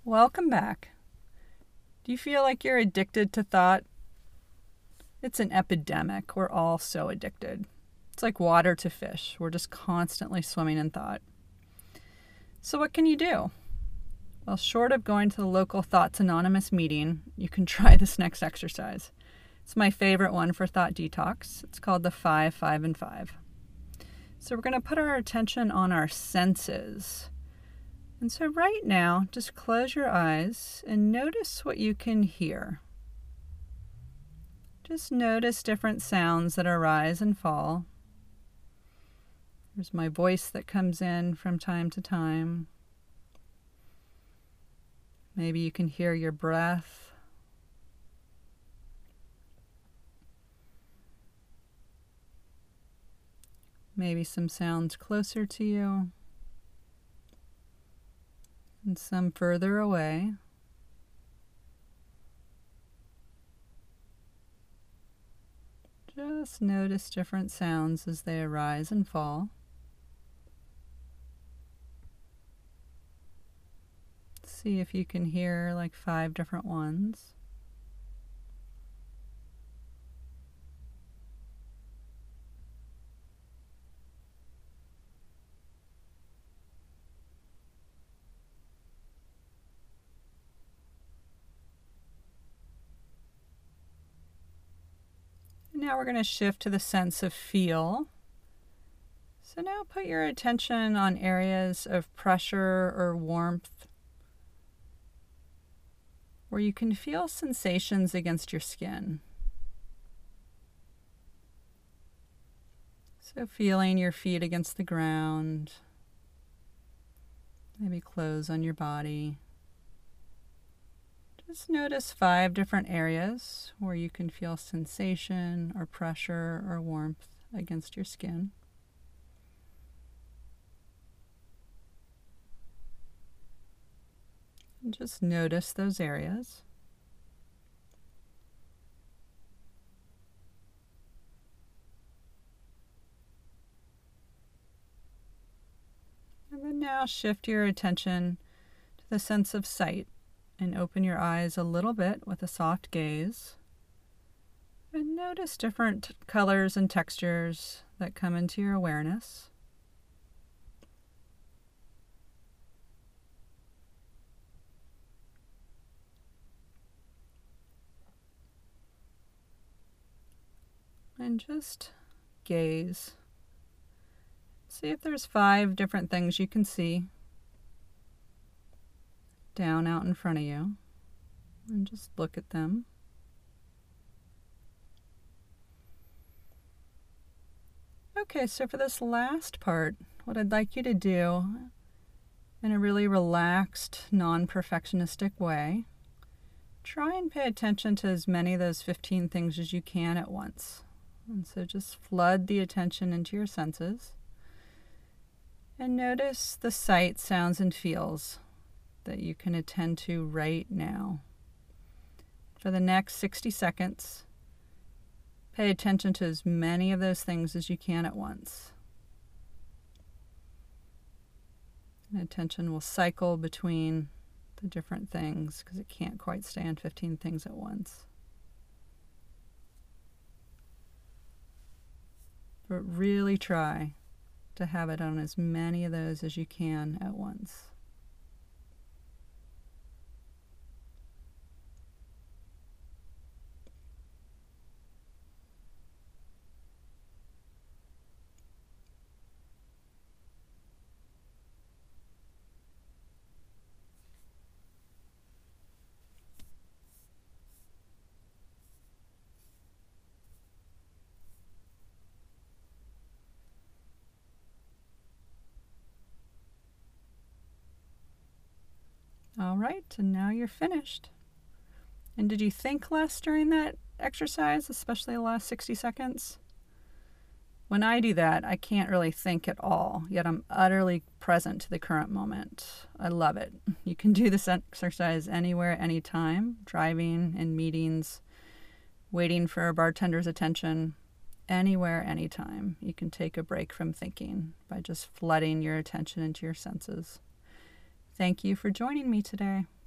Welcome back. Do you feel like you're addicted to thought? It's an epidemic. We're all so addicted. It's like water to fish. We're just constantly swimming in thought. So what can you do? Well, short of going to the local Thoughts Anonymous meeting, you can try this next exercise. It's my favorite one for thought detox. It's called the 5, 5, and 5. So we're going to put our attention on our senses. And so right now, just close your eyes and notice what you can hear. Just notice different sounds that arise and fall. There's my voice that comes in from time to time. Maybe you can hear your breath. Maybe some sounds closer to you and some further away. Just notice different sounds as they arise and fall. See if you can hear like 5 different ones. Now we're going to shift to the sense of feel. So now put your attention on areas of pressure or warmth where you can feel sensations against your skin. So feeling your feet against the ground, maybe clothes on your body. Just notice 5 different areas where you can feel sensation or pressure or warmth against your skin. And just notice those areas. And then now shift your attention to the sense of sight. And open your eyes a little bit with a soft gaze. And notice different colors and textures that come into your awareness. And just gaze. See if there's 5 different things you can see down out in front of you, and just look at them. Okay, so for this last part, what I'd like you to do in a really relaxed, non-perfectionistic way, try and pay attention to as many of those 15 things as you can at once. And so just flood the attention into your senses and notice the sights, sounds, and feels that you can attend to right now. For the next 60 seconds, pay attention to as many of those things as you can at once. And attention will cycle between the different things because it can't quite stay on 15 things at once. But really try to have it on as many of those as you can at once. All right, and now you're finished. And did you think less during that exercise, especially the last 60 seconds? When I do that, I can't really think at all, yet I'm utterly present to the current moment. I love it. You can do this exercise anywhere, anytime, driving, in meetings, waiting for a bartender's attention, anywhere, anytime. You can take a break from thinking by just flooding your attention into your senses. Thank you for joining me today.